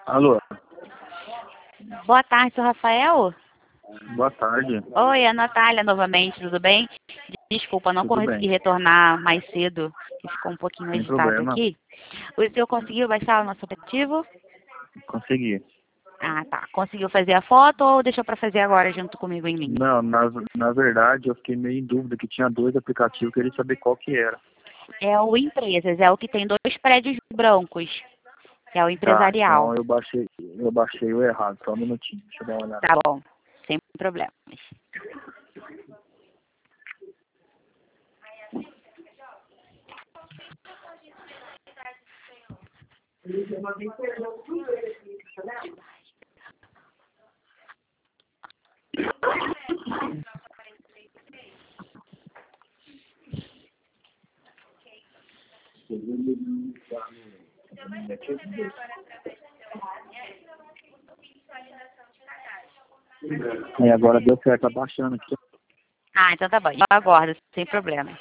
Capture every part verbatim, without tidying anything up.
Alô, Boa tarde, seu Rafael. boa tarde. Oi, é a Natália novamente, tudo bem? Desculpa, não Tudo consegui bem? retornar mais cedo, que ficou um pouquinho Sem agitado problema. aqui. O senhor conseguiu baixar o nosso aplicativo? Consegui. Ah, tá. Conseguiu fazer a foto ou deixou para fazer agora junto comigo em linha? Não, na, na verdade eu fiquei meio em dúvida que tinha dois aplicativos, queria saber qual que era. É o Empresas, é o que tem dois prédios brancos. É o Tá, empresarial. então eu baixei, eu baixei o errado, só um minutinho, deixa eu dar uma olhada. Tá bom, sem problemas. E agora deu certo, tá baixando aqui. Ah, então tá bom. Eu aguardo, sem problemas.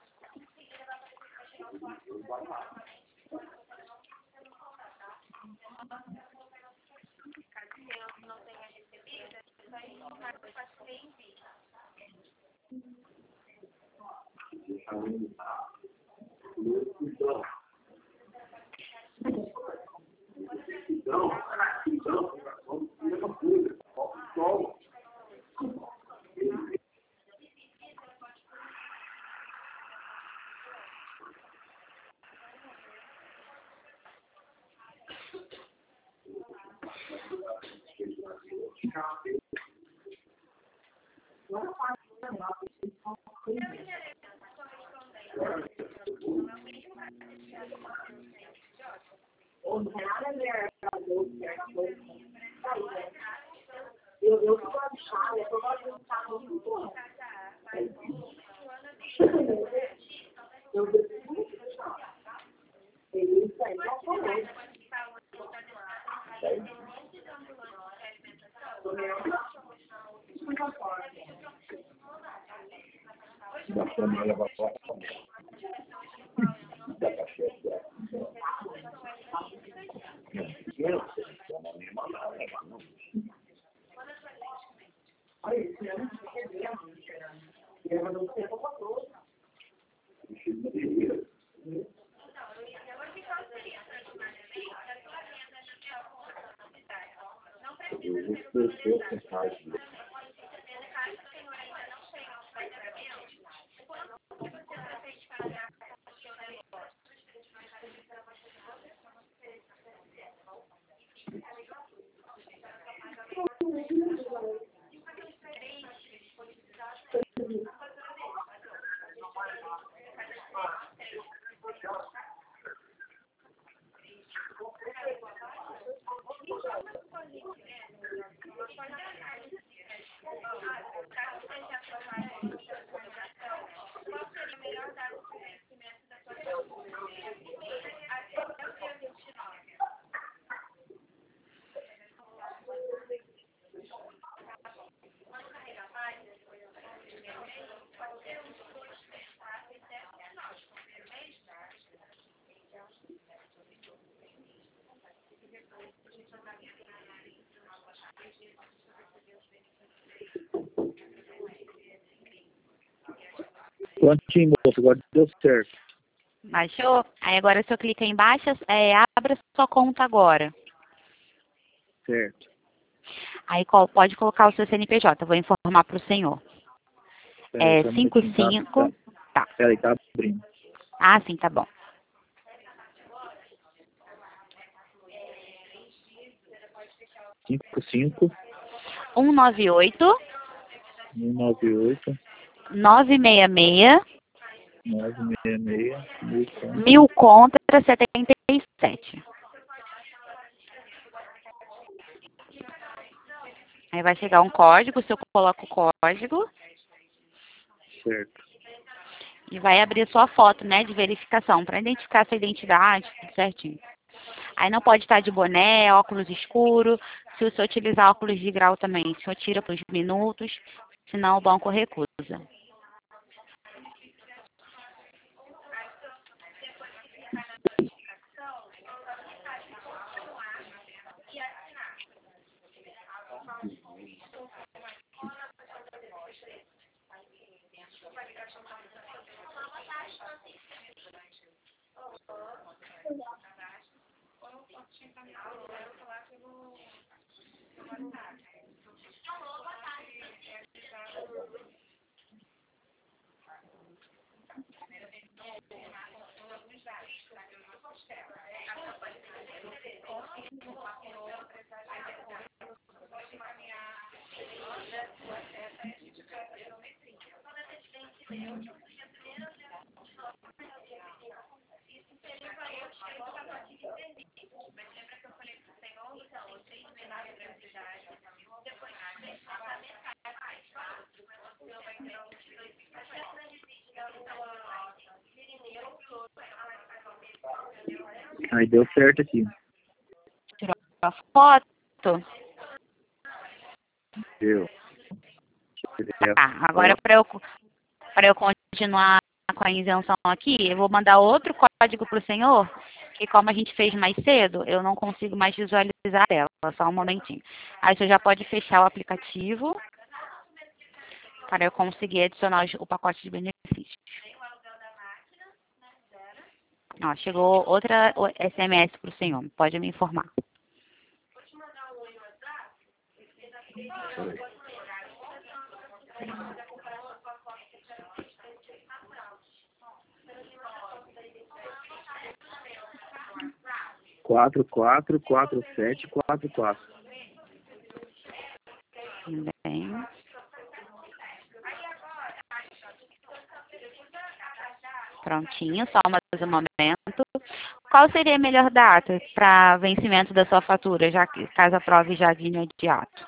Prontinho, moço, agora deu certo. Baixou? Aí agora o senhor clica em baixa, é, abra sua conta agora. Certo. Aí co- pode colocar o seu C N P J, eu vou informar para o senhor. Peraí, É só um cinco minutinho, tá? cinco. Tá. Peraí, tá abrindo. Ah, sim, tá bom. cinco cinco, um nove oito, um nove oito, nove seis seis, nove seis seis, mil conto. mil contra setenta e sete. Aí vai chegar um código, o senhor coloca o código Certo. e vai abrir sua foto, né, de verificação, para identificar sua identidade, tudo certinho. Aí não pode estar de boné, óculos escuro. Se o senhor utilizar óculos de grau também, o senhor tira por uns minutos, senão o banco recusa. Aí deu certo aqui. Tirou a foto? Deu. Tá, agora para eu, para eu continuar com a isenção aqui, eu vou mandar outro código para o senhor, que como a gente fez mais cedo, eu não consigo mais visualizar a tela, só um momentinho. Aí você já pode fechar o aplicativo para eu conseguir adicionar o pacote de benefícios. Ó, chegou outra S M S para o senhor, pode me informar. quatro quatro quatro sete quatro quatro. Bem. Prontinho, só mais um momento. Qual seria a melhor data para vencimento da sua fatura, já que caso aprove já de imediato?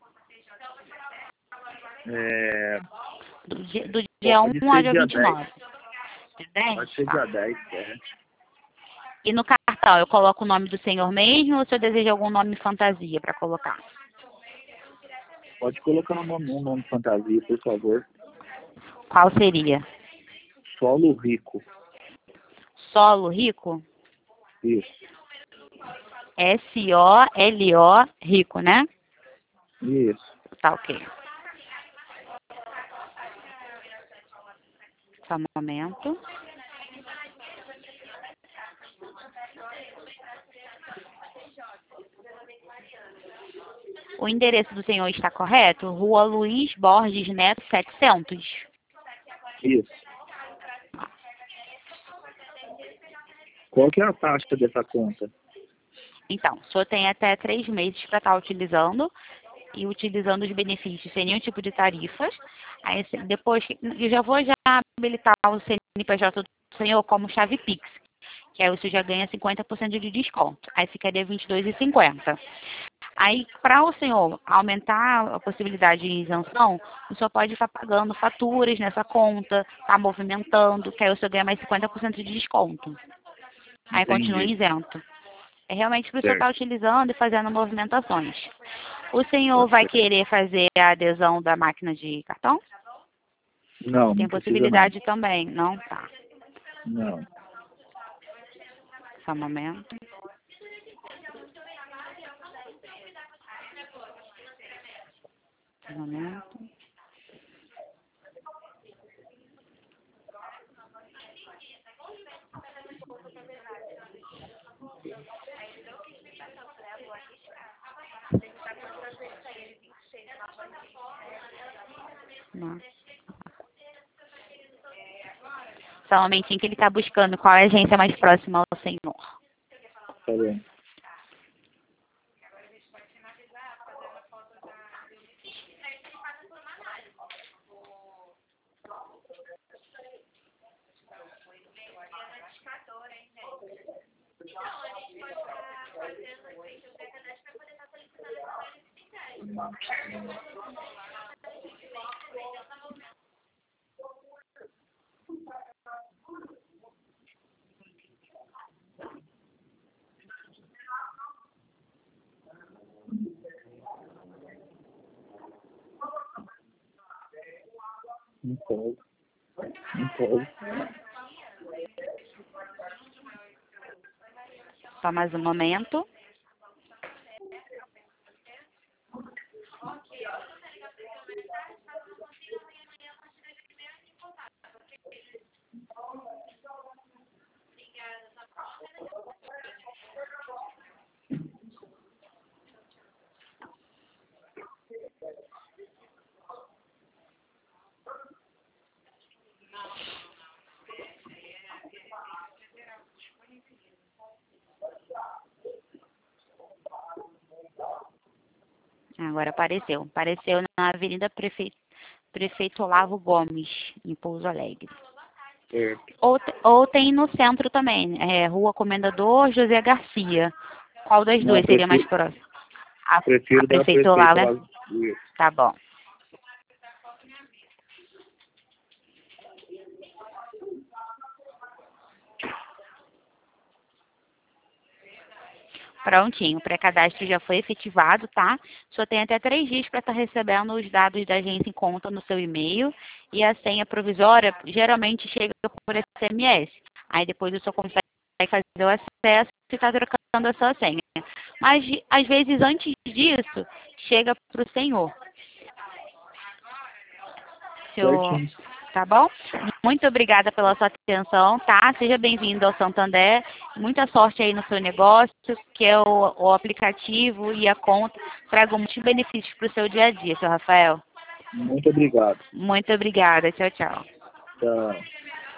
É... Do dia, do dia um ao dia vinte e nove. Dia dez? Pode ser Tá. dia dez, é. E no cartão, eu coloco o nome do senhor mesmo ou se eu desejo algum nome fantasia para colocar? Pode colocar um nome, um nome fantasia, por favor. Qual seria? Solo Rico. Solo Rico? Isso. S O L O Rico, né? Isso. Tá, ok. Só um momento. O endereço do senhor está correto? Rua Luiz Borges Neto, setecentos. Isso. Qual que é a taxa dessa conta? Então, o senhor tem até três meses para estar utilizando e utilizando os benefícios sem nenhum tipo de tarifas. Aí, se- depois, eu já vou já habilitar o C N P J do senhor como chave Pix, que aí o senhor já ganha cinquenta por cento de desconto. Aí ficaria vinte e dois reais e cinquenta centavos. Aí, para o senhor aumentar a possibilidade de isenção, o senhor pode estar pagando faturas nessa conta, estar movimentando, que aí o senhor ganha mais cinquenta por cento de desconto. Aí continua Entendi. isento. É realmente para o senhor Certo. estar utilizando e fazendo movimentações. O senhor Tá vai certo. querer fazer a adesão da máquina de cartão? Não, Tem não precisa não. possibilidade também, não? Tá. Não. Só um momento. Só um momento. Não. Só um momentinho que ele está buscando qual é a agência mais próxima ao senhor. Tá bom. Não pode. Não pode. Só mais um momento. Agora apareceu. Apareceu na Avenida Prefeito, Prefeito Olavo Gomes, em Pouso Alegre. Certo. Ou, ou tem no centro também, é, Rua Comendador José Garcia. Qual das Não, duas seria mais prefiro, próxima? A, prefiro a da Prefeito prefeito Olavo, né? Olavo. Isso. Tá bom. Prontinho, o pré-cadastro já foi efetivado, tá? Só tem até três dias para estar recebendo os dados da agência em conta no seu e-mail. E a senha provisória geralmente chega por S M S. Aí depois o senhor consegue fazer o acesso e está trocando a sua senha. Mas às vezes antes disso, chega para o senhor. Senhor, Certinho. tá bom? Muito obrigada pela sua atenção, tá? Seja bem-vindo ao Santander. Muita sorte aí no seu negócio, que é o, o aplicativo e a conta tragam muitos benefícios para o seu dia a dia, seu Rafael. Muito obrigado. Muito obrigada. Tchau, tchau. Tchau.